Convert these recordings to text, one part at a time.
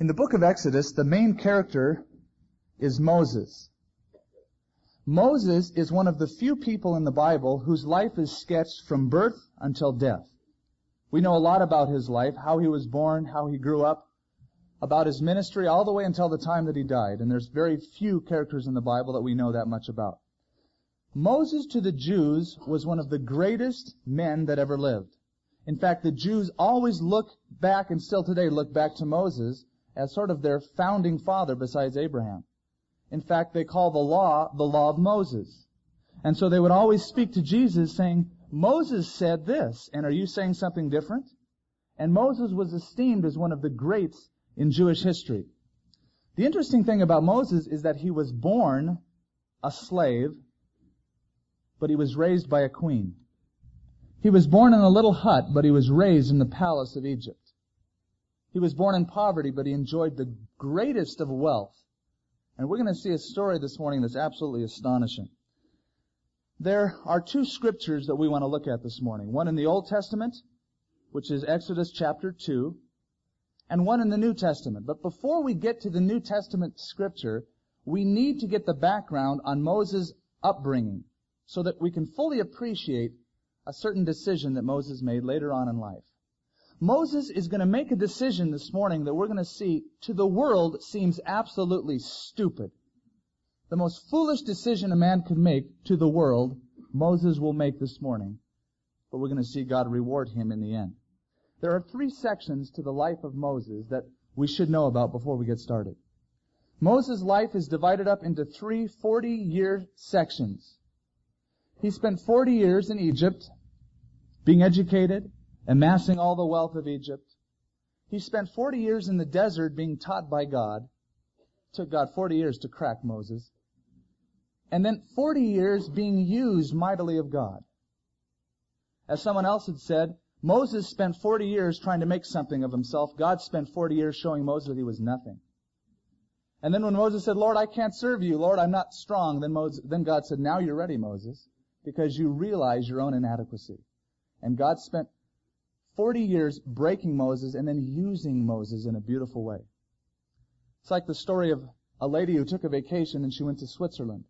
In the book of Exodus, the main character is Moses. Moses is one of the few people in the Bible whose life is sketched from birth until death. We know a lot about his life, how he was born, how he grew up, about his ministry, all the way until the time that he died. And there's very few characters in the Bible that we know that much about. Moses to the Jews was one of the greatest men that ever lived. In fact, the Jews always look back, and still today look back to Moses as sort of their founding father besides Abraham. In fact, they call the law of Moses. And so they would always speak to Jesus saying, Moses said this, and are you saying something different? And Moses was esteemed as one of the greats in Jewish history. The interesting thing about Moses is that he was born a slave, but he was raised by a queen. He was born in a little hut, but he was raised in the palace of Egypt. He was born in poverty, but he enjoyed the greatest of wealth. And we're going to see a story this morning that's absolutely astonishing. There are two scriptures that we want to look at this morning. One in the Old Testament, which is Exodus chapter 2, and one in the New Testament. But before we get to the New Testament scripture, we need to get the background on Moses' upbringing so that we can fully appreciate a certain decision that Moses made later on in life. Moses is going to make a decision this morning that we're going to see to the world seems absolutely stupid. The most foolish decision a man could make to the world, Moses will make this morning. But we're going to see God reward him in the end. There are three sections to the life of Moses that we should know about before we get started. Moses' life is divided up into three 40-year sections. He spent 40 years in Egypt, being educated, amassing all the wealth of Egypt. He spent 40 years in the desert being taught by God. It took God 40 years to crack Moses. And then 40 years being used mightily of God. As someone else had said, Moses spent 40 years trying to make something of himself. God spent 40 years showing Moses that he was nothing. And then when Moses said, Lord, I can't serve you. Lord, I'm not strong. Then God said, now you're ready, Moses, because you realize your own inadequacy. And God spent 40 years breaking Moses and then using Moses in a beautiful way. It's like the story of a lady who took a vacation and she went to Switzerland.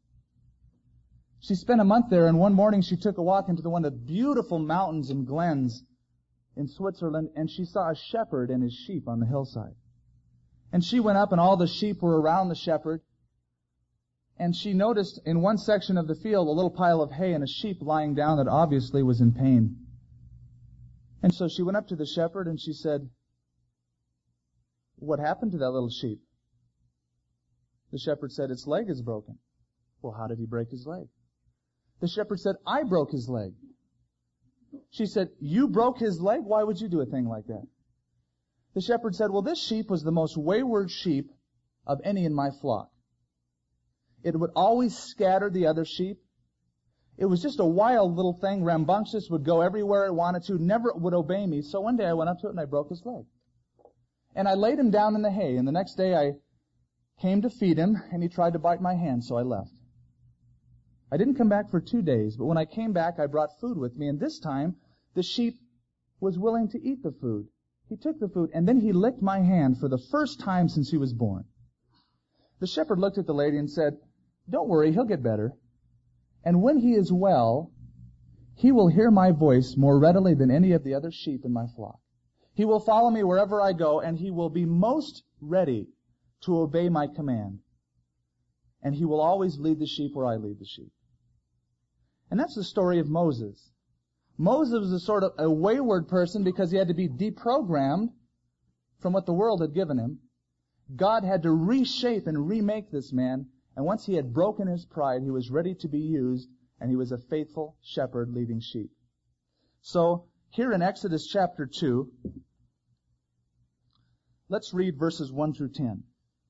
She spent a month there, and one morning she took a walk into one of the beautiful mountains and glens in Switzerland, and she saw a shepherd and his sheep on the hillside. And she went up, and all the sheep were around the shepherd. And she noticed in one section of the field a little pile of hay and a sheep lying down that obviously was in pain. And so she went up to the shepherd and she said, what happened to that little sheep? The shepherd said, its leg is broken. Well, how did he break his leg? The shepherd said, I broke his leg. She said, you broke his leg? Why would you do a thing like that? The shepherd said, well, this sheep was the most wayward sheep of any in my flock. It would always scatter the other sheep. It was just a wild little thing, rambunctious, would go everywhere it wanted to, never would obey me. So one day I went up to it and I broke his leg. And I laid him down in the hay, and the next day I came to feed him, and he tried to bite my hand, so I left. I didn't come back for 2 days, but when I came back, I brought food with me, and this time the sheep was willing to eat the food. He took the food, and then he licked my hand for the first time since he was born. The shepherd looked at the lady and said, don't worry, he'll get better. And when he is well, he will hear my voice more readily than any of the other sheep in my flock. He will follow me wherever I go, and he will be most ready to obey my command. And he will always lead the sheep where I lead the sheep. And that's the story of Moses. Moses was a sort of a wayward person because he had to be deprogrammed from what the world had given him. God had to reshape and remake this man. And once he had broken his pride, he was ready to be used, and he was a faithful shepherd leading sheep. So, here in Exodus chapter 2, let's read verses 1 through 10.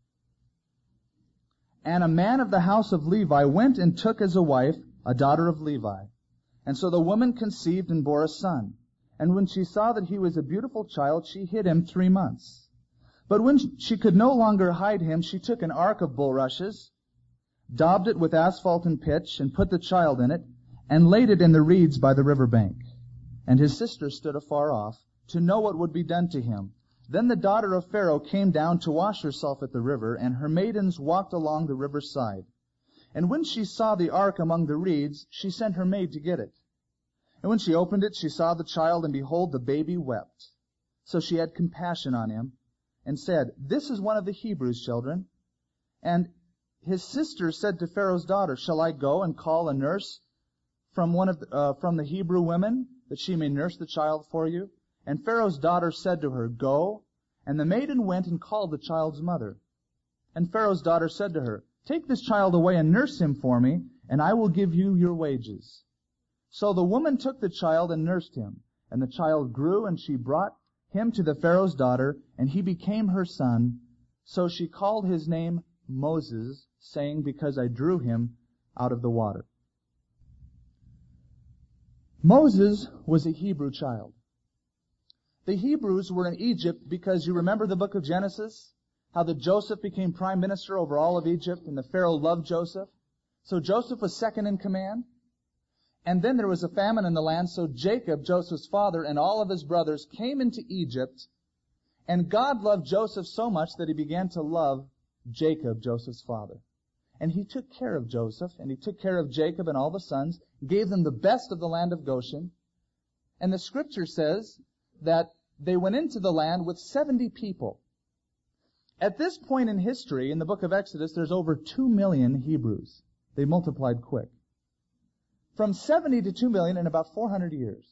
And a man of the house of Levi went and took as a wife a daughter of Levi. And so the woman conceived and bore a son. And when she saw that he was a beautiful child, she hid him 3 months. But when she could no longer hide him, she took an ark of bulrushes, daubed it with asphalt and pitch, and put the child in it, and laid it in the reeds by the river bank. And his sister stood afar off, to know what would be done to him. Then the daughter of Pharaoh came down to wash herself at the river, and her maidens walked along the river's side. And when she saw the ark among the reeds, she sent her maid to get it. And when she opened it, she saw the child, and behold, the baby wept. So she had compassion on him, and said, This is one of the Hebrews' children. And his sister said to Pharaoh's daughter, Shall I go and call a nurse from the Hebrew women, that she may nurse the child for you? And Pharaoh's daughter said to her, Go. And the maiden went and called the child's mother. And Pharaoh's daughter said to her, Take this child away and nurse him for me, and I will give you your wages. So the woman took the child and nursed him. And the child grew, and she brought him to the Pharaoh's daughter, and he became her son. So she called his name Moses, saying, Because I drew him out of the water. Moses was a Hebrew child. The Hebrews were in Egypt because you remember the book of Genesis? How that Joseph became prime minister over all of Egypt, and the Pharaoh loved Joseph. So Joseph was second in command. And then there was a famine in the land, so Jacob, Joseph's father, and all of his brothers came into Egypt. And God loved Joseph so much that he began to love Jacob, Joseph's father. And he took care of Joseph, and he took care of Jacob and all the sons, gave them the best of the land of Goshen. And the scripture says that they went into the land with 70 people. At this point in history, in the book of Exodus, there's over 2 million Hebrews. They multiplied quick. From 70 to 2 million in about 400 years.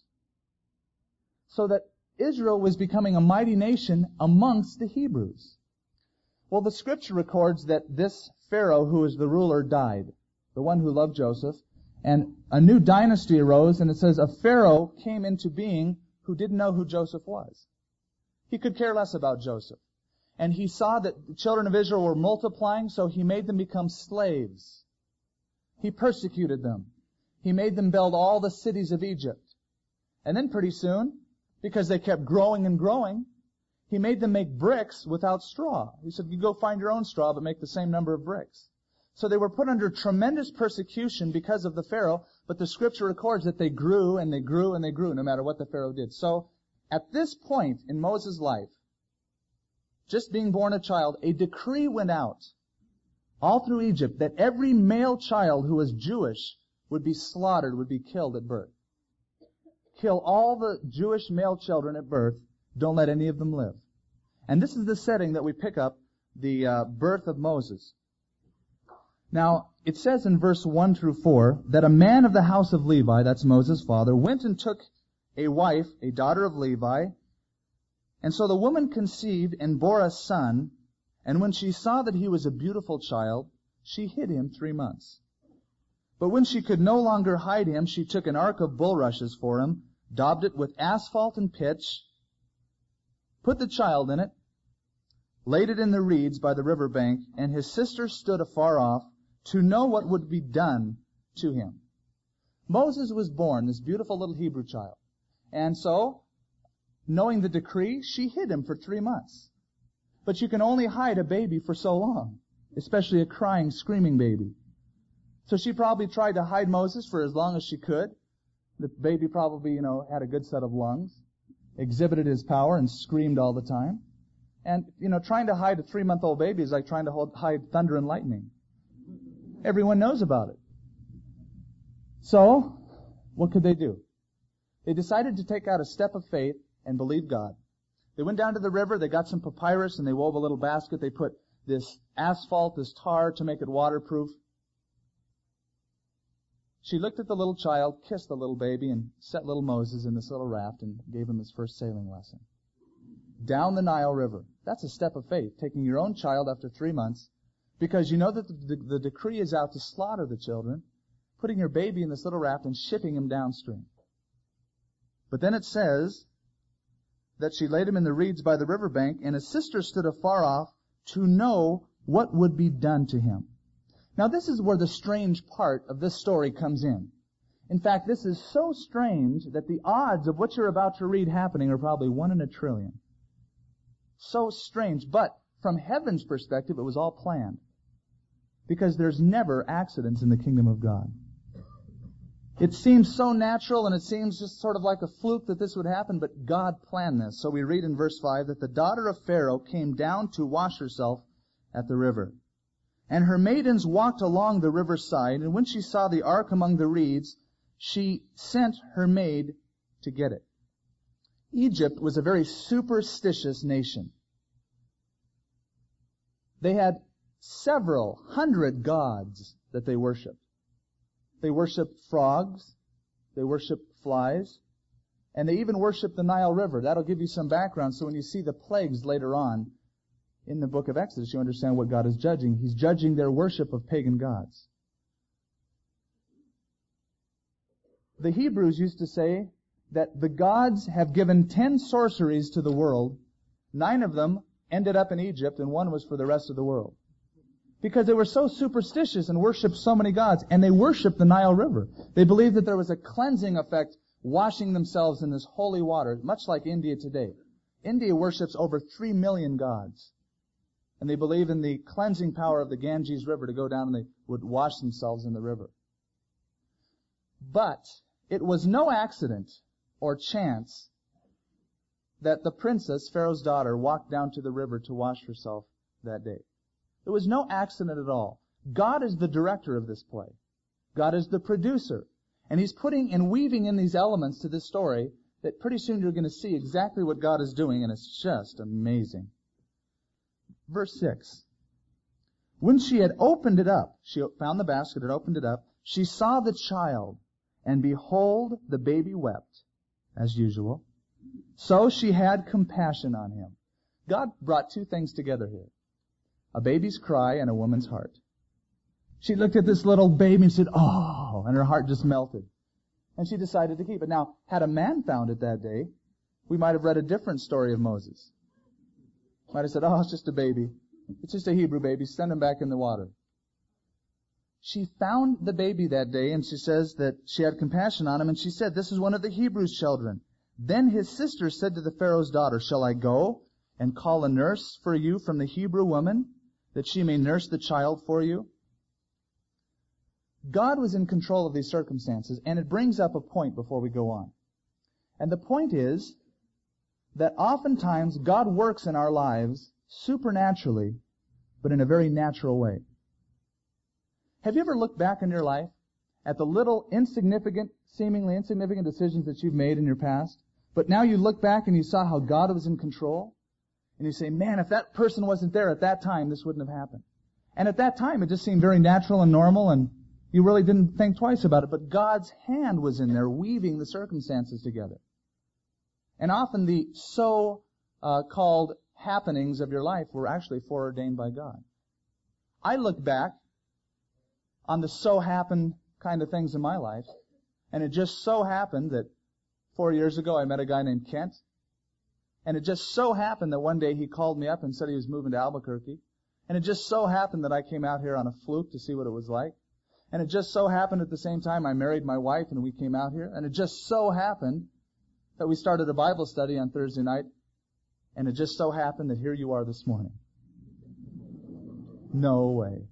So that Israel was becoming a mighty nation amongst the Hebrews. Well, the scripture records that this Pharaoh, who was the ruler, died. The one who loved Joseph. And a new dynasty arose, and it says a Pharaoh came into being who didn't know who Joseph was. He could care less about Joseph. And he saw that the children of Israel were multiplying, so he made them become slaves. He persecuted them. He made them build all the cities of Egypt. And then pretty soon, because they kept growing and growing, he made them make bricks without straw. He said, you go find your own straw, but make the same number of bricks. So they were put under tremendous persecution because of the Pharaoh, but the scripture records that they grew and they grew and they grew no matter what the Pharaoh did. So at this point in Moses' life, just being born a child, a decree went out all through Egypt that every male child who was Jewish would be slaughtered, would be killed at birth. Kill all the Jewish male children at birth. Don't let any of them live. And this is the setting that we pick up the birth of Moses. Now, it says in verse 1 through 4 that a man of the house of Levi, that's Moses' father, went and took a wife, a daughter of Levi. And so the woman conceived and bore a son, and when she saw that he was a beautiful child, she hid him 3 months. But when she could no longer hide him, she took an ark of bulrushes for him, daubed it with asphalt and pitch, put the child in it, laid it in the reeds by the river bank, and his sister stood afar off to know what would be done to him. Moses was born, this beautiful little Hebrew child. And so, knowing the decree, she hid him for 3 months. But you can only hide a baby for so long, especially a crying, screaming baby. So she probably tried to hide Moses for as long as she could. The baby probably, had a good set of lungs, exhibited his power, and screamed all the time. And, trying to hide a 3-month-old baby is like trying to hide thunder and lightning. Everyone knows about it. So, what could they do? They decided to take out a step of faith and believe God. They went down to the river, they got some papyrus, and they wove a little basket. They put this asphalt, this tar, to make it waterproof. She looked at the little child, kissed the little baby, and set little Moses in this little raft and gave him his first sailing lesson. Down the Nile River. That's a step of faith, taking your own child after 3 months, because you know that the decree is out to slaughter the children, putting your baby in this little raft and shipping him downstream. But then it says that she laid him in the reeds by the riverbank, and his sister stood afar off to know what would be done to him. Now this is where the strange part of this story comes in. In fact, this is so strange that the odds of what you're about to read happening are probably 1 in a trillion. So strange, but from heaven's perspective, it was all planned. Because there's never accidents in the kingdom of God. It seems so natural, and it seems just sort of like a fluke that this would happen, but God planned this. So we read in verse 5 that the daughter of Pharaoh came down to wash herself at the river. And her maidens walked along the riverside, and when she saw the ark among the reeds, she sent her maid to get it. Egypt was a very superstitious nation. They had several hundred gods that they worshipped. They worshipped frogs, they worshipped flies, and they even worshipped the Nile River. That'll give you some background, so when you see the plagues later on in the book of Exodus, you understand what God is judging. He's judging their worship of pagan gods. The Hebrews used to say that the gods have given 10 sorceries to the world. 9 of them ended up in Egypt, and 1 was for the rest of the world. Because they were so superstitious and worshipped so many gods, and they worshipped the Nile River. They believed that there was a cleansing effect washing themselves in this holy water, much like India today. India worships over 3 million gods. And they believe in the cleansing power of the Ganges River to go down and they would wash themselves in the river. But it was no accident or chance that the princess, Pharaoh's daughter, walked down to the river to wash herself that day. It was no accident at all. God is the director of this play. God is the producer. And He's putting and weaving in these elements to this story that pretty soon you're going to see exactly what God is doing, and it's just amazing. Verse 6. When she had opened it up, she found the basket and opened it up, she saw the child, and behold, the baby wept, as usual. So she had compassion on him. God brought 2 things together here. A baby's cry and a woman's heart. She looked at this little baby and said, "Oh," and her heart just melted. And she decided to keep it. Now, had a man found it that day, we might have read a different story of Moses. Might have said, "Oh, it's just a baby. It's just a Hebrew baby. Send him back in the water." She found the baby that day, and she says that she had compassion on him, and she said, "This is one of the Hebrews' children." Then his sister said to the Pharaoh's daughter, "Shall I go and call a nurse for you from the Hebrew woman, that she may nurse the child for you?" God was in control of these circumstances, and it brings up a point before we go on. And the point is that oftentimes God works in our lives supernaturally, but in a very natural way. Have you ever looked back in your life at the little seemingly insignificant decisions that you've made in your past, but now you look back and you saw how God was in control? And you say, "Man, if that person wasn't there at that time, this wouldn't have happened." And at that time, it just seemed very natural and normal, and you really didn't think twice about it. But God's hand was in there, weaving the circumstances together. And often the so-called happenings of your life were actually foreordained by God. I look back on the so-happened kind of things in my life, and it just so happened that 4 years ago I met a guy named Kent. And it just so happened that one day he called me up and said he was moving to Albuquerque. And it just so happened that I came out here on a fluke to see what it was like. And it just so happened at the same time I married my wife and we came out here. And it just so happened that we started a Bible study on Thursday night. And it just so happened that here you are this morning. No way.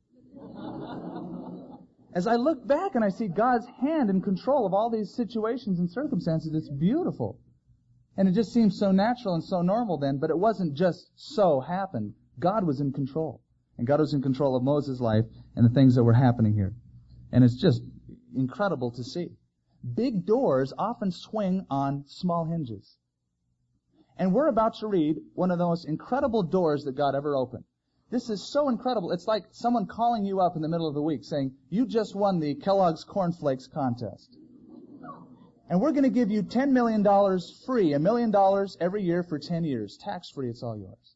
As I look back and I see God's hand in control of all these situations and circumstances, it's beautiful. And it just seems so natural and so normal then, but it wasn't just so happened. God was in control. And God was in control of Moses' life and the things that were happening here. And it's just incredible to see. Big doors often swing on small hinges. And we're about to read one of the most incredible doors that God ever opened. This is so incredible. It's like someone calling you up in the middle of the week saying, "You just won the Kellogg's Corn Flakes contest. And we're going to give you $10 million free, $1 million every year for 10 years. Tax-free, it's all yours."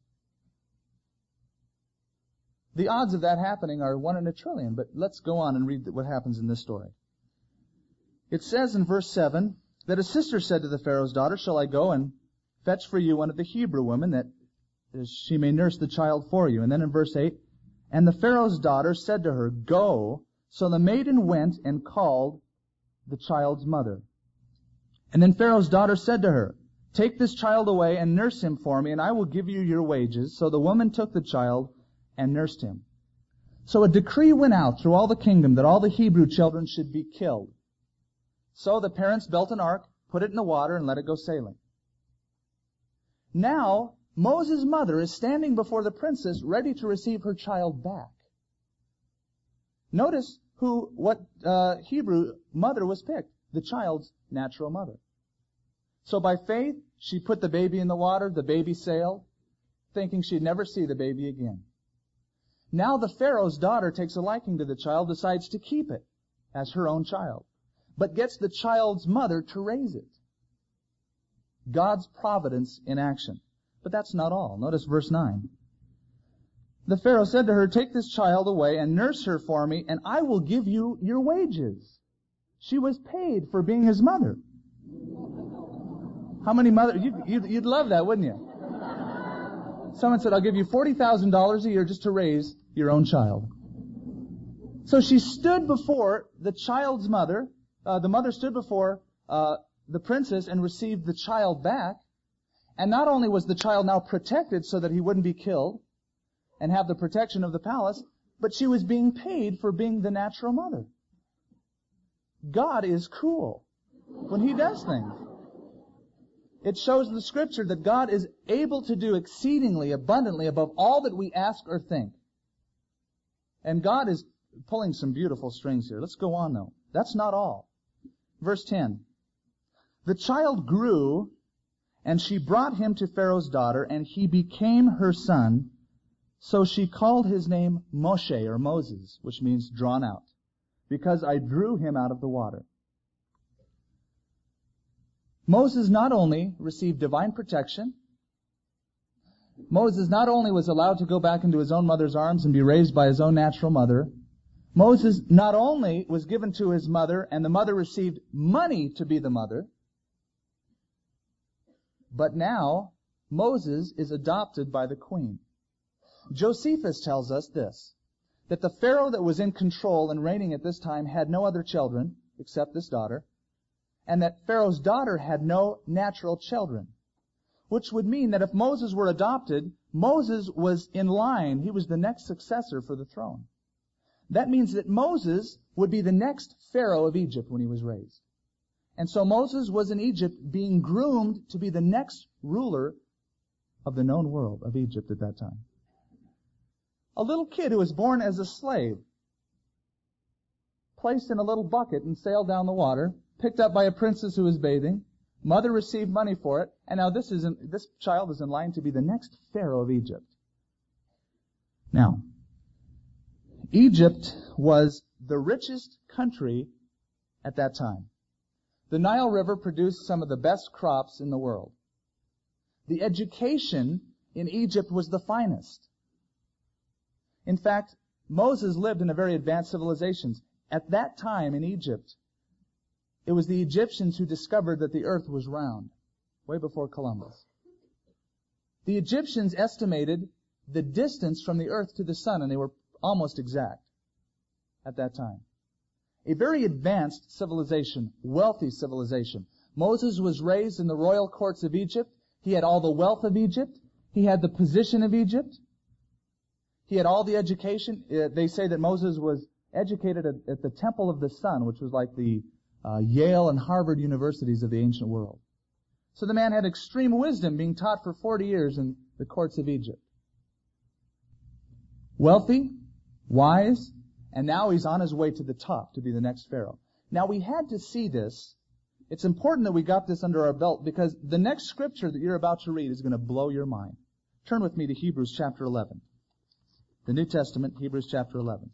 The odds of that happening are 1 in a trillion, but let's go on and read what happens in this story. It says in verse 7 that a sister said to the Pharaoh's daughter, "Shall I go and fetch for you one of the Hebrew women, that she may nurse the child for you?" And then in verse 8, and the Pharaoh's daughter said to her, "Go." So the maiden went and called the child's mother. And then Pharaoh's daughter said to her, "Take this child away and nurse him for me, and I will give you your wages." So the woman took the child and nursed him. So a decree went out through all the kingdom that all the Hebrew children should be killed. So the parents built an ark, put it in the water, and let it go sailing. Now, Moses' mother is standing before the princess, ready to receive her child back. Notice what Hebrew mother was picked. The child's natural mother. So by faith, she put the baby in the water, the baby sailed, thinking she'd never see the baby again. Now the Pharaoh's daughter takes a liking to the child, decides to keep it as her own child, but gets the child's mother to raise it. God's providence in action. But that's not all. Notice verse 9. The Pharaoh said to her, "Take this child away and nurse her for me, and I will give you your wages." She was paid for being his mother. How many mothers? You'd love that, wouldn't you? Someone said, "I'll give you $40,000 a year just to raise your own child." So she stood before the child's mother. The mother stood before the princess and received the child back. And not only was the child now protected so that he wouldn't be killed and have the protection of the palace, but she was being paid for being the natural mother. God is cool when He does things. It shows in the Scripture that God is able to do exceedingly abundantly above all that we ask or think. And God is pulling some beautiful strings here. Let's go on though. That's not all. Verse 10. The child grew, and she brought him to Pharaoh's daughter, and he became her son. So she called his name Moshe, or Moses, which means drawn out, because I drew him out of the water. Moses not only received divine protection, Moses not only was allowed to go back into his own mother's arms and be raised by his own natural mother, Moses not only was given to his mother, and the mother received money to be the mother, but now Moses is adopted by the queen. Josephus tells us this, that the Pharaoh that was in control and reigning at this time had no other children except this daughter, and that Pharaoh's daughter had no natural children, which would mean that if Moses were adopted, Moses was in line. He was the next successor for the throne. That means that Moses would be the next Pharaoh of Egypt when he was raised. And so Moses was in Egypt being groomed to be the next ruler of the known world of Egypt at that time. A little kid who was born as a slave, placed in a little bucket and sailed down the water, picked up by a princess who was bathing, mother received money for it, and now this child is in line to be the next Pharaoh of Egypt. Now, Egypt was the richest country at that time. The Nile River produced some of the best crops in the world. The education in Egypt was the finest. In fact, Moses lived in a very advanced civilization. At that time in Egypt, it was the Egyptians who discovered that the earth was round, way before Columbus. The Egyptians estimated the distance from the earth to the sun, and they were almost exact at that time. A very advanced civilization, wealthy civilization. Moses was raised in the royal courts of Egypt. He had all the wealth of Egypt. He had the position of Egypt. He had all the education. They say that Moses was educated at the Temple of the Sun, which was like the Yale and Harvard universities of the ancient world. So the man had extreme wisdom being taught for 40 years in the courts of Egypt. Wealthy, wise, and now he's on his way to the top to be the next Pharaoh. Now we had to see this. It's important that we got this under our belt because the next scripture that you're about to read is going to blow your mind. Turn with me to Hebrews chapter 11. The New Testament, Hebrews chapter 11.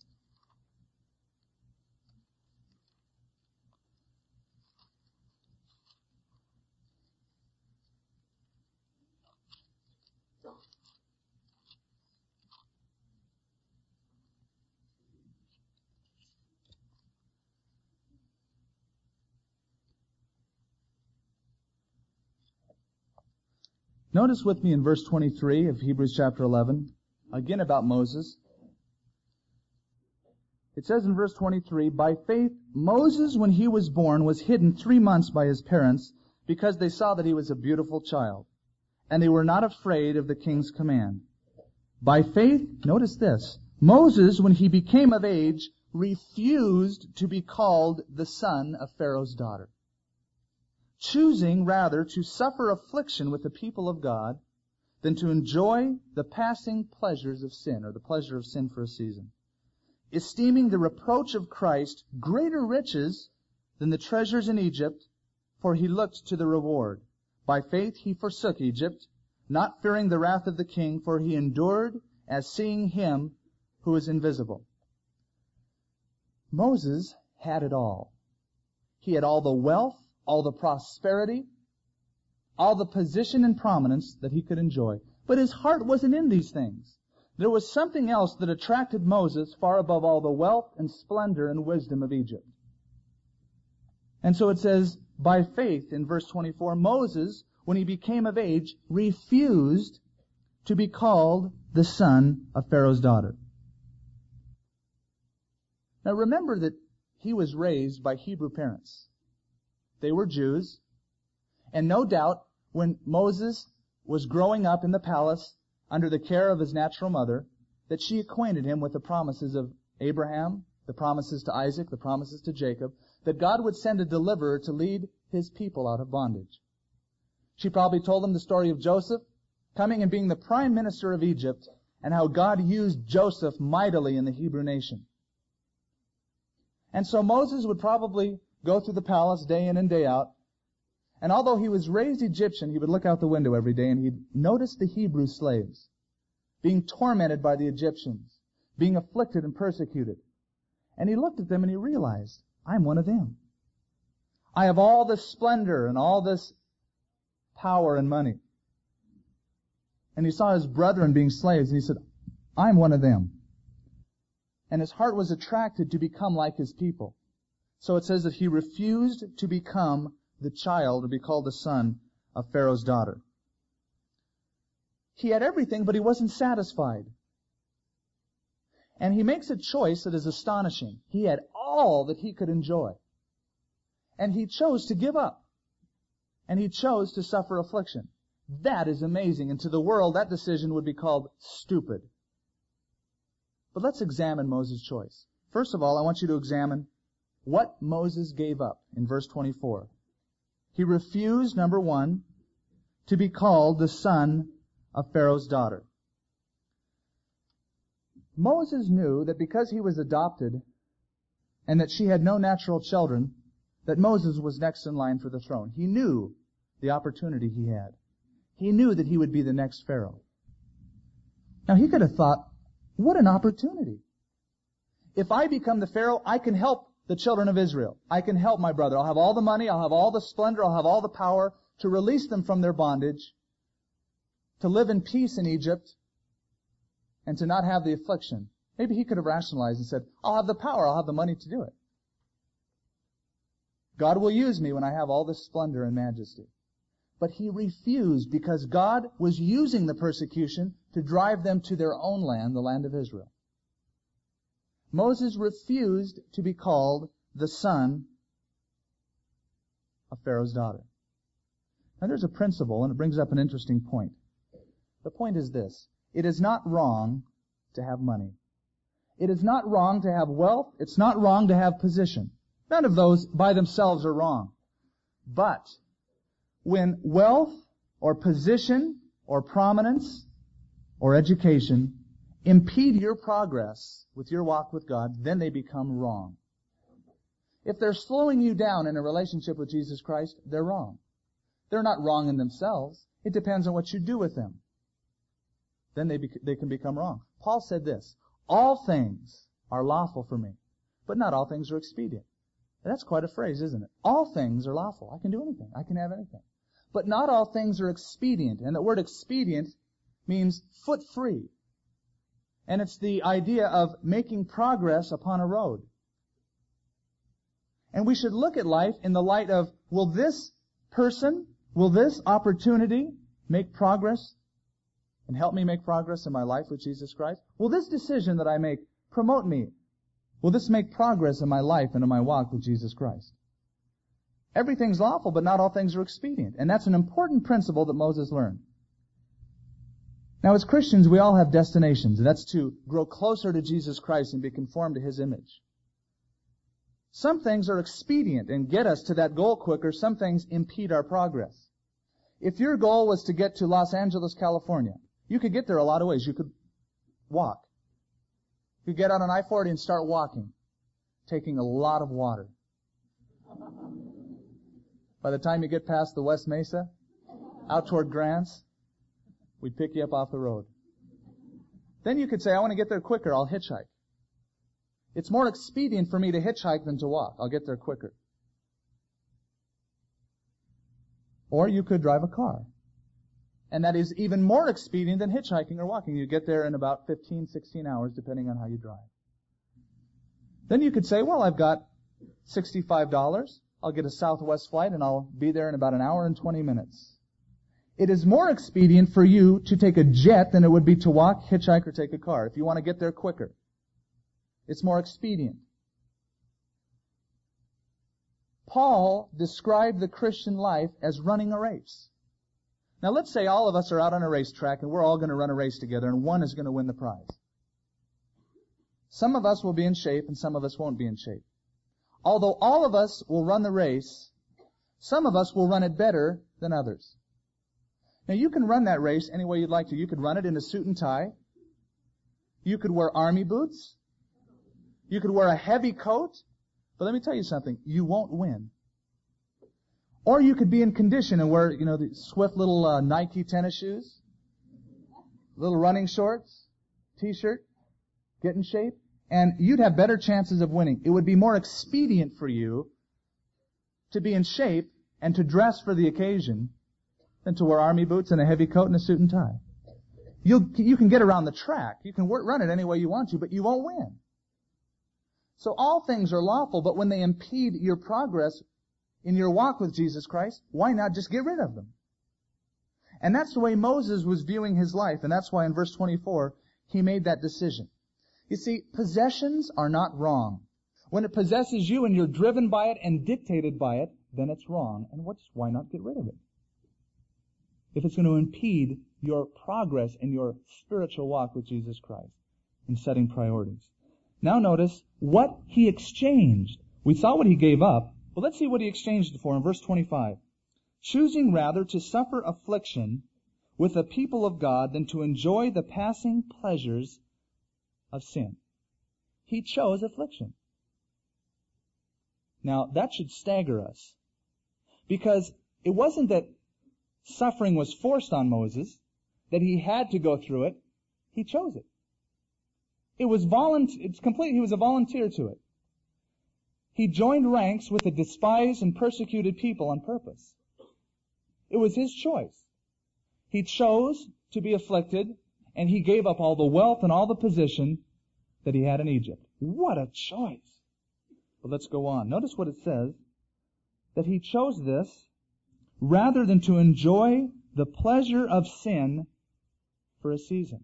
Notice with me in verse 23 of Hebrews chapter 11, again about Moses. It says in verse 23, "By faith Moses, when he was born, was hidden 3 months by his parents, because they saw that he was a beautiful child, and they were not afraid of the king's command. By faith," notice this, "Moses, when he became of age, refused to be called the son of Pharaoh's daughter." choosing rather to suffer affliction with the people of God than to enjoy the passing pleasures of sin, or the pleasure of sin for a season, esteeming the reproach of Christ greater riches than the treasures in Egypt, for he looked to the reward. By faith he forsook Egypt, not fearing the wrath of the king, for he endured as seeing him who is invisible. Moses had it all. He had all the wealth, all the prosperity, all the position and prominence that he could enjoy. But his heart wasn't in these things. There was something else that attracted Moses far above all the wealth and splendor and wisdom of Egypt. And so it says, by faith, in verse 24, Moses, when he became of age, refused to be called the son of Pharaoh's daughter. Now remember that he was raised by Hebrew parents. They were Jews. And no doubt, when Moses was growing up in the palace under the care of his natural mother, that she acquainted him with the promises of Abraham, the promises to Isaac, the promises to Jacob, that God would send a deliverer to lead his people out of bondage. She probably told him the story of Joseph coming and being the prime minister of Egypt, and how God used Joseph mightily in the Hebrew nation. And so Moses would probably go through the palace day in and day out, and although he was raised Egyptian, he would look out the window every day and he'd notice the Hebrew slaves being tormented by the Egyptians, being afflicted and persecuted. And he looked at them and he realized, I'm one of them. I have all this splendor and all this power and money. And he saw his brethren being slaves and he said, I'm one of them. And his heart was attracted to become like his people. So it says that he refused to become the child, or be called the son of Pharaoh's daughter. He had everything, but he wasn't satisfied. And he makes a choice that is astonishing. He had all that he could enjoy. And he chose to give up. And he chose to suffer affliction. That is amazing. And to the world, that decision would be called stupid. But let's examine Moses' choice. First of all, I want you to examine what Moses gave up in verse 24. He refused, number one, to be called the son of Pharaoh's daughter. Moses knew that because he was adopted and that she had no natural children, that Moses was next in line for the throne. He knew the opportunity he had. He knew that he would be the next Pharaoh. Now he could have thought, what an opportunity. If I become the Pharaoh, I can help the children of Israel. I can help my brother. I'll have all the money, I'll have all the splendor, I'll have all the power to release them from their bondage, to live in peace in Egypt, and to not have the affliction. Maybe he could have rationalized and said, I'll have the power, I'll have the money to do it. God will use me when I have all this splendor and majesty. But he refused because God was using the persecution to drive them to their own land, the land of Israel. Moses refused to be called the son of Pharaoh's daughter. Now there's a principle, and it brings up an interesting point. The point is this. It is not wrong to have money. It is not wrong to have wealth. It's not wrong to have position. None of those by themselves are wrong. But when wealth or position or prominence or education impede your progress with your walk with God, then they become wrong. If they're slowing you down in a relationship with Jesus Christ, they're wrong. They're not wrong in themselves. It depends on what you do with them. Then they can become wrong. Paul said this, all things are lawful for me, but not all things are expedient. That's quite a phrase, isn't it? All things are lawful. I can do anything. I can have anything. But not all things are expedient. And the word expedient means foot free. And it's the idea of making progress upon a road. And we should look at life in the light of, will this person, will this opportunity make progress and help me make progress in my life with Jesus Christ? Will this decision that I make promote me? Will this make progress in my life and in my walk with Jesus Christ? Everything's lawful, but not all things are expedient. And that's an important principle that Moses learned. Now, as Christians, we all have destinations. That's to grow closer to Jesus Christ and be conformed to His image. Some things are expedient and get us to that goal quicker. Some things impede our progress. If your goal was to get to Los Angeles, California, you could get there a lot of ways. You could walk. You could get out on I-40 and start walking, taking a lot of water. By the time you get past the West Mesa, out toward Grants, we'd pick you up off the road. Then you could say, I want to get there quicker, I'll hitchhike. It's more expedient for me to hitchhike than to walk. I'll get there quicker. Or you could drive a car. And that is even more expedient than hitchhiking or walking. You get there in about 15, 16 hours, depending on how you drive. Then you could say, well, I've got $65. I'll get a Southwest flight and I'll be there in about an hour and 20 minutes. It is more expedient for you to take a jet than it would be to walk, hitchhike, or take a car if you want to get there quicker. It's more expedient. Paul described the Christian life as running a race. Now let's say all of us are out on a racetrack and we're all going to run a race together and one is going to win the prize. Some of us will be in shape and some of us won't be in shape. Although all of us will run the race, some of us will run it better than others. Now you can run that race any way you'd like to. You could run it in a suit and tie. You could wear army boots. You could wear a heavy coat. But let me tell you something. You won't win. Or you could be in condition and wear, the swift little Nike tennis shoes, little running shorts, t-shirt, get in shape, and you'd have better chances of winning. It would be more expedient for you to be in shape and to dress for the occasion than to wear army boots and a heavy coat and a suit and tie. You can get around the track. You can run it any way you want to, but you won't win. So all things are lawful, but when they impede your progress in your walk with Jesus Christ, why not just get rid of them? And that's the way Moses was viewing his life, and that's why in verse 24, he made that decision. You see, possessions are not wrong. When it possesses you and you're driven by it and dictated by it, then it's wrong. And why not get rid of it? If it's going to impede your progress in your spiritual walk with Jesus Christ in setting priorities. Now notice what he exchanged. We saw what he gave up, but let's see what he exchanged it for in verse 25. Choosing rather to suffer affliction with the people of God than to enjoy the passing pleasures of sin. He chose affliction. Now that should stagger us, because it wasn't that suffering was forced on Moses, that he had to go through it. He chose it. He was a volunteer to it. He joined ranks with the despised and persecuted people on purpose. It was his choice. He chose to be afflicted, and he gave up all the wealth and all the position that he had in Egypt. What a choice. But let's go on. Notice what it says, that he chose this rather than to enjoy the pleasure of sin for a season.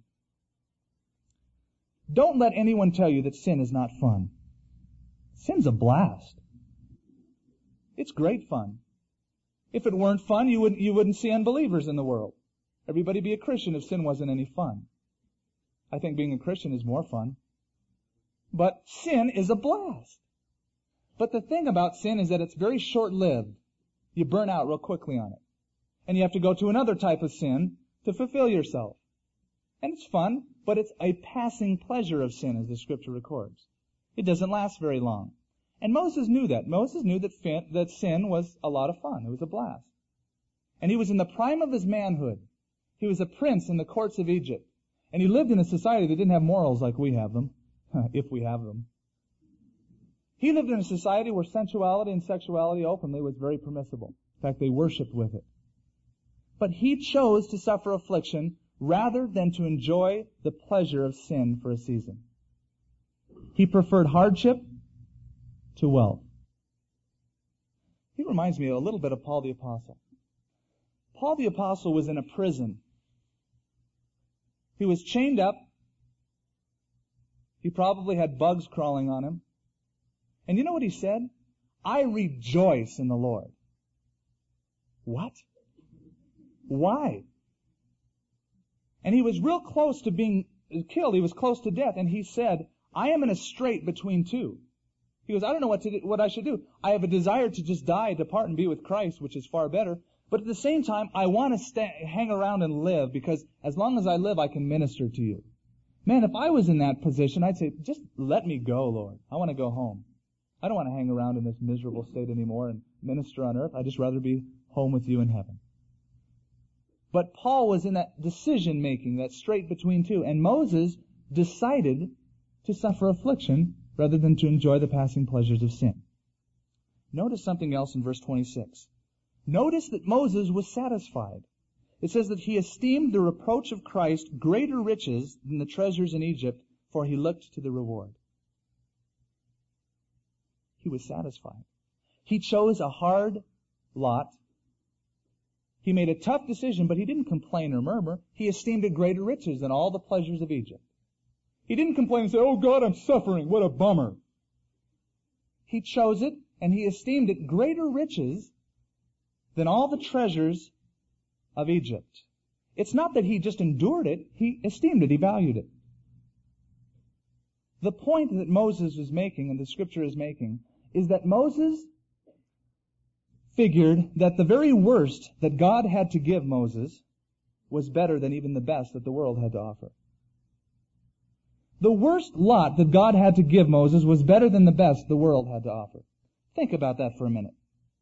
Don't let anyone tell you that sin is not fun. Sin's a blast. It's great fun. If it weren't fun, you wouldn't see unbelievers in the world. Everybody'd be a Christian if sin wasn't any fun. I think being a Christian is more fun. But sin is a blast. But the thing about sin is that it's very short-lived. You burn out real quickly on it. And you have to go to another type of sin to fulfill yourself. And it's fun, but it's a passing pleasure of sin, as the Scripture records. It doesn't last very long. And Moses knew that. Moses knew that sin was a lot of fun. It was a blast. And he was in the prime of his manhood. He was a prince in the courts of Egypt. And he lived in a society that didn't have morals like we have them, if we have them. He lived in a society where sensuality and sexuality openly was very permissible. In fact, they worshipped with it. But he chose to suffer affliction rather than to enjoy the pleasure of sin for a season. He preferred hardship to wealth. He reminds me a little bit of Paul the Apostle. Paul the Apostle was in a prison. He was chained up. He probably had bugs crawling on him. And you know what he said? I rejoice in the Lord. What? Why? And he was real close to being killed. He was close to death. And he said, I am in a strait between two. He goes, I don't know what I should do. I have a desire to just die, depart, and be with Christ, which is far better. But at the same time, I want to hang around and live, because as long as I live, I can minister to you. Man, if I was in that position, I'd say, just let me go, Lord. I want to go home. I don't want to hang around in this miserable state anymore and minister on earth. I'd just rather be home with you in heaven. But Paul was in that decision-making, that straight between two. And Moses decided to suffer affliction rather than to enjoy the passing pleasures of sin. Notice something else in verse 26. Notice that Moses was satisfied. It says that he esteemed the reproach of Christ greater riches than the treasures in Egypt, for he looked to the reward. He was satisfied. He chose a hard lot. He made a tough decision, but he didn't complain or murmur. He esteemed it greater riches than all the pleasures of Egypt. He didn't complain and say, oh God, I'm suffering, what a bummer. He chose it, and he esteemed it greater riches than all the treasures of Egypt. It's not that he just endured it, he esteemed it, he valued it. The point that Moses is making, and the Scripture is making, is that Moses figured that the very worst that God had to give Moses was better than even the best that the world had to offer. The worst lot that God had to give Moses was better than the best the world had to offer. Think about that for a minute.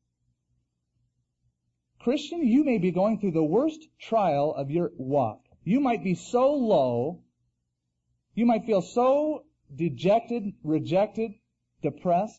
Christian, you may be going through the worst trial of your walk. You might be so low, you might feel so dejected, rejected, depressed.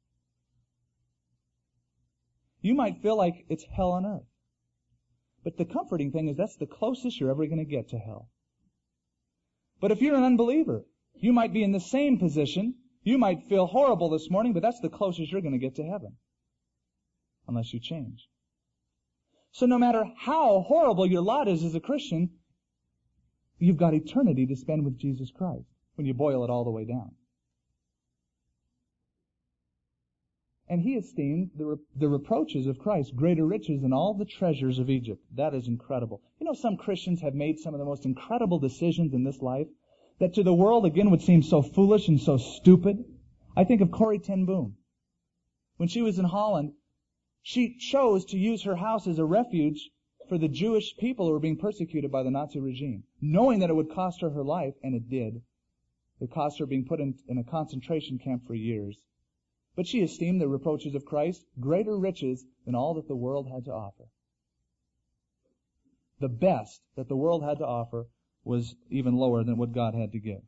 You might feel like it's hell on earth. But the comforting thing is that's the closest you're ever going to get to hell. But if you're an unbeliever, you might be in the same position. You might feel horrible this morning, but that's the closest you're going to get to heaven. Unless you change. So no matter how horrible your lot is as a Christian, you've got eternity to spend with Jesus Christ when you boil it all the way down. And he esteemed the reproaches of Christ greater riches than all the treasures of Egypt. That is incredible. You know, some Christians have made some of the most incredible decisions in this life that to the world, again, would seem so foolish and so stupid. I think of Corrie ten Boom. When she was in Holland, she chose to use her house as a refuge for the Jewish people who were being persecuted by the Nazi regime, knowing that it would cost her her life, and it did. It cost her being put in a concentration camp for years. But she esteemed the reproaches of Christ greater riches than all that the world had to offer. The best that the world had to offer was even lower than what God had to give.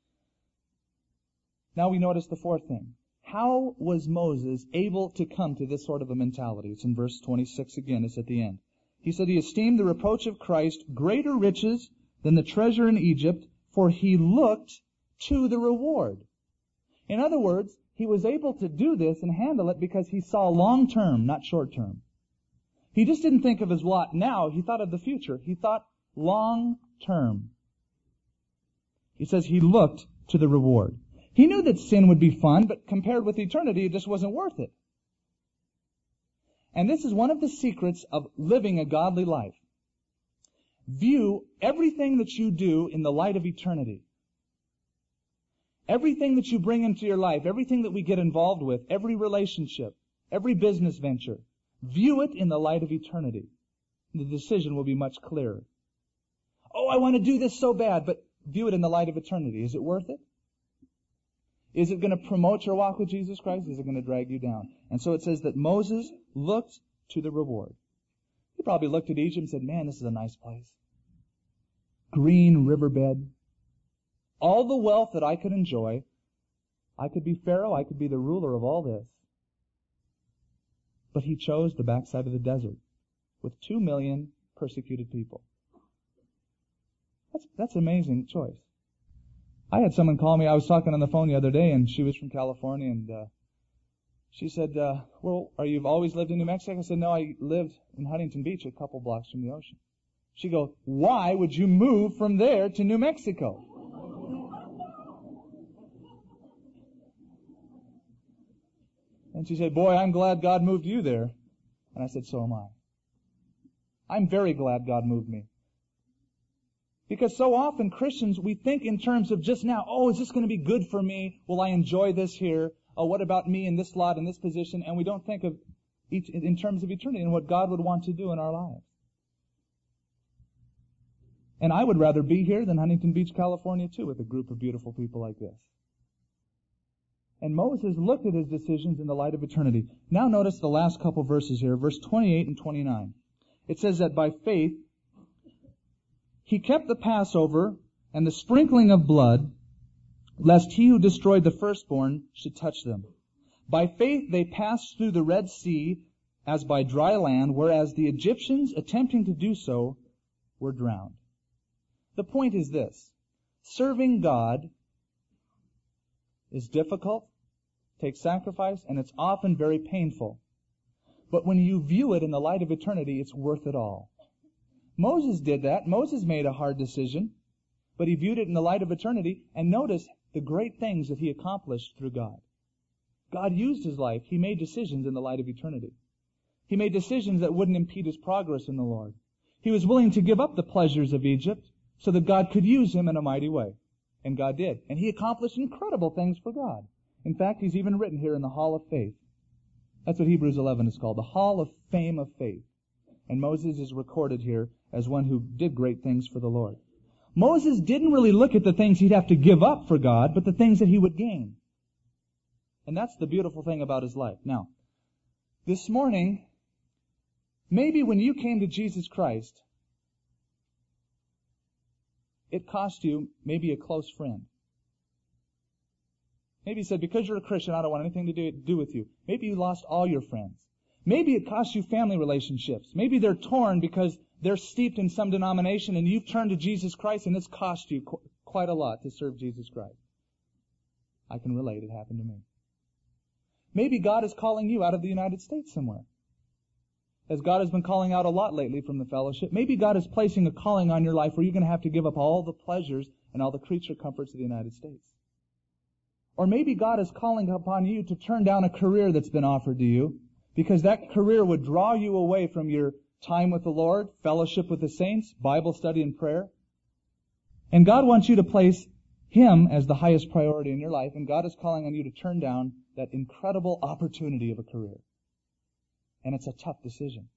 Now we notice the fourth thing. How was Moses able to come to this sort of a mentality? It's in verse 26 again. It's at the end. He said he esteemed the reproach of Christ greater riches than the treasure in Egypt, for he looked to the reward. In other words, he was able to do this and handle it because he saw long term, not short term. He just didn't think of his lot now. He thought of the future. He thought long term. He says he looked to the reward. He knew that sin would be fun, but compared with eternity, it just wasn't worth it. And this is one of the secrets of living a godly life. View everything that you do in the light of eternity. Everything that you bring into your life, everything that we get involved with, every relationship, every business venture, view it in the light of eternity. The decision will be much clearer. Oh, I want to do this so bad, but view it in the light of eternity. Is it worth it? Is it going to promote your walk with Jesus Christ? Is it going to drag you down? And so it says that Moses looked to the reward. He probably looked at Egypt and said, man, this is a nice place. Green riverbed. All the wealth that I could enjoy. I could be Pharaoh. I could be the ruler of all this. But he chose the backside of the desert with 2 million persecuted people. That's an amazing choice. I had someone call me. I was talking on the phone the other day, and she was from California, and she said, well, you've always lived in New Mexico? I said, no, I lived in Huntington Beach, a couple blocks from the ocean. She goes, why would you move from there to New Mexico? And she said, boy, I'm glad God moved you there. And I said, so am I. I'm very glad God moved me. Because so often Christians, we think in terms of just now, oh, is this going to be good for me? Will I enjoy this here? oh, what about me in this lot, in this position? And we don't think of each in terms of eternity and what God would want to do in our lives. And I would rather be here than Huntington Beach, California, too, with a group of beautiful people like this. And Moses looked at his decisions in the light of eternity. Now notice the last couple verses here, verse 28 and 29. It says that by faith, he kept the Passover and the sprinkling of blood, lest he who destroyed the firstborn should touch them. By faith they passed through the Red Sea as by dry land, whereas the Egyptians, attempting to do so, were drowned. The point is this: serving God is difficult, takes sacrifice, and it's often very painful. But when you view it in the light of eternity, it's worth it all. Moses did that. Moses made a hard decision, but he viewed it in the light of eternity, and notice the great things that he accomplished through God. God used his life. He made decisions in the light of eternity. He made decisions that wouldn't impede his progress in the Lord. He was willing to give up the pleasures of Egypt so that God could use him in a mighty way. And God did. And he accomplished incredible things for God. In fact, he's even written here in the Hall of Faith. That's what Hebrews 11 is called, the Hall of Fame of Faith. And Moses is recorded here as one who did great things for the Lord. Moses didn't really look at the things he'd have to give up for God, but the things that he would gain. And that's the beautiful thing about his life. Now, this morning, maybe when you came to Jesus Christ, it cost you maybe a close friend. Maybe you said, because you're a Christian, I don't want anything to do with you. Maybe you lost all your friends. Maybe it cost you family relationships. Maybe they're torn because they're steeped in some denomination and you've turned to Jesus Christ and it's cost you quite a lot to serve Jesus Christ. I can relate. It happened to me. Maybe God is calling you out of the United States somewhere. As God has been calling out a lot lately from the fellowship, maybe God is placing a calling on your life where you're going to have to give up all the pleasures and all the creature comforts of the United States. Or maybe God is calling upon you to turn down a career that's been offered to you because that career would draw you away from your time with the Lord, fellowship with the saints, Bible study and prayer. And God wants you to place Him as the highest priority in your life, and God is calling on you to turn down that incredible opportunity of a career. And it's a tough decision.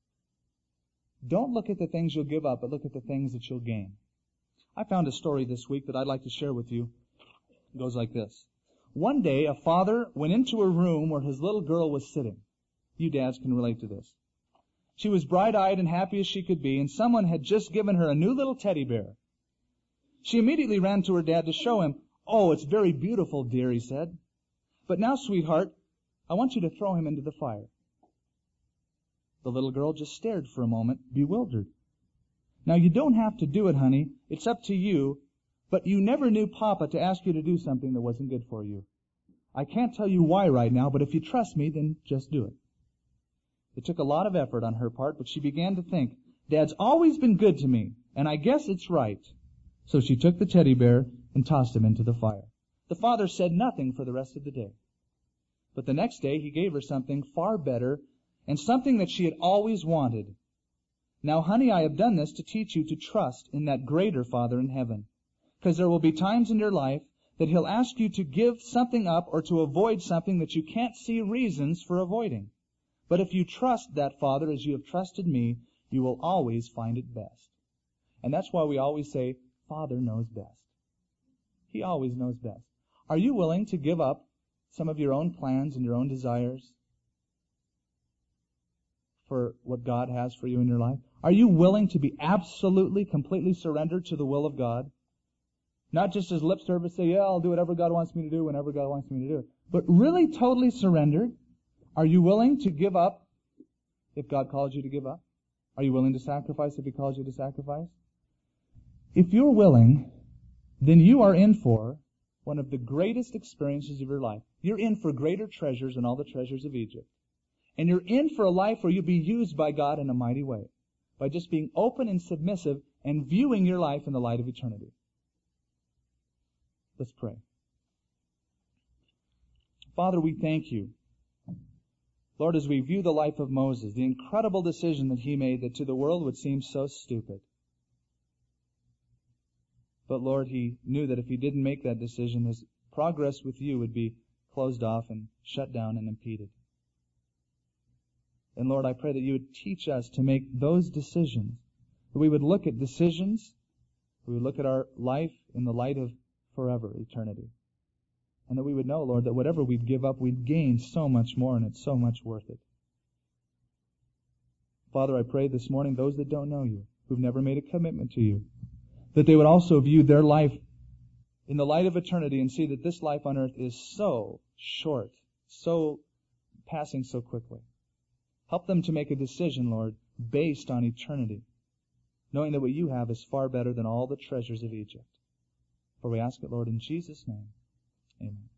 Don't look at the things you'll give up, but look at the things that you'll gain. I found a story this week that I'd like to share with you. It goes like this. One day, a father went into a room where his little girl was sitting. You dads can relate to this. She was bright-eyed and happy as she could be, and someone had just given her a new little teddy bear. She immediately ran to her dad to show him. "Oh, it's very beautiful, dear," he said. "But now, sweetheart, I want you to throw him into the fire." The little girl just stared for a moment, bewildered. "Now, you don't have to do it, honey. It's up to you. But you never knew Papa to ask you to do something that wasn't good for you. I can't tell you why right now, but if you trust me, then just do it." It took a lot of effort on her part, but she began to think, "Dad's always been good to me, and I guess it's right." So she took the teddy bear and tossed him into the fire. The father said nothing for the rest of the day. But the next day he gave her something far better and something that she had always wanted. "Now, honey, I have done this to teach you to trust in that greater Father in heaven. Because there will be times in your life that He'll ask you to give something up or to avoid something that you can't see reasons for avoiding. But if you trust that Father as you have trusted me, you will always find it best." And that's why we always say, Father knows best. He always knows best. Are you willing to give up some of your own plans and your own desires for what God has for you in your life? Are you willing to be absolutely, completely surrendered to the will of God? Not just as lip service, say, "Yeah, I'll do whatever God wants me to do whenever God wants me to do it." But really totally surrendered. Are you willing to give up if God calls you to give up? Are you willing to sacrifice if He calls you to sacrifice? If you're willing, then you are in for one of the greatest experiences of your life. You're in for greater treasures than all the treasures of Egypt. And you're in for a life where you'll be used by God in a mighty way, by just being open and submissive and viewing your life in the light of eternity. Let's pray. Father, we thank you. Lord, as we view the life of Moses, the incredible decision that he made that to the world would seem so stupid. But Lord, he knew that if he didn't make that decision, his progress with you would be closed off and shut down and impeded. And Lord, I pray that you would teach us to make those decisions, that we would look at decisions, we would look at our life in the light of forever, eternity. And that we would know, Lord, that whatever we'd give up, we'd gain so much more, and it's so much worth it. Father, I pray this morning, those that don't know you, who've never made a commitment to you, that they would also view their life in the light of eternity and see that this life on earth is so short, so passing so quickly. Help them to make a decision, Lord, based on eternity, knowing that what you have is far better than all the treasures of Egypt. For we ask it, Lord, in Jesus' name. Amen.